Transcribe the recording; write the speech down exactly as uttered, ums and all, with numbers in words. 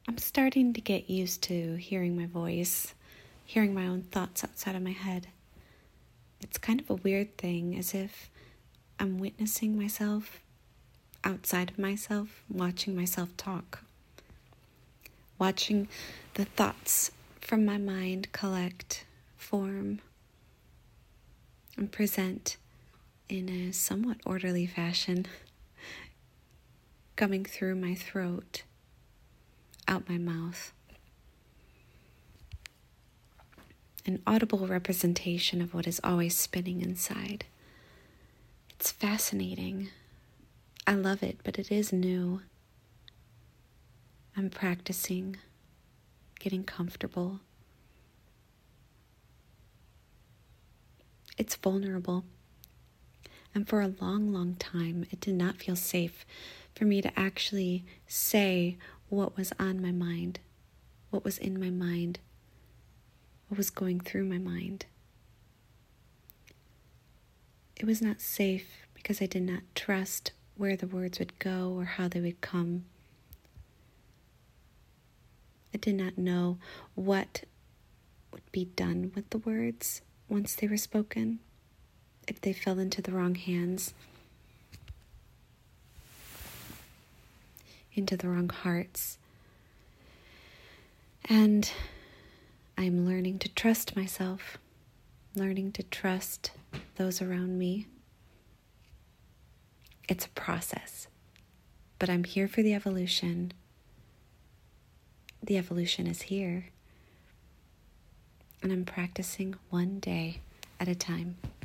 I'm starting to get used to hearing my voice, hearing my own thoughts outside of my head. It's kind of a weird thing, as if I'm witnessing myself outside of myself, watching myself talk, watching the thoughts from my mind collect, form, and present in a somewhat orderly fashion, coming through my throat, out my mouth. An audible representation of what is always spinning inside. It's fascinating. I love it, but it is new. I'm practicing, getting comfortable. It's vulnerable. And for a long, long time, it did not feel safe for me to actually say what was on my mind, what was in my mind, what was going through my mind. It was not safe because I did not trust where the words would go or how they would come. I did not know what would be done with the words once they were spoken, if they fell into the wrong hands, into the wrong hearts. And I'm learning to trust myself, learning to trust those around me. It's a process, but I'm here for the evolution. The evolution is here, and I'm practicing one day at a time.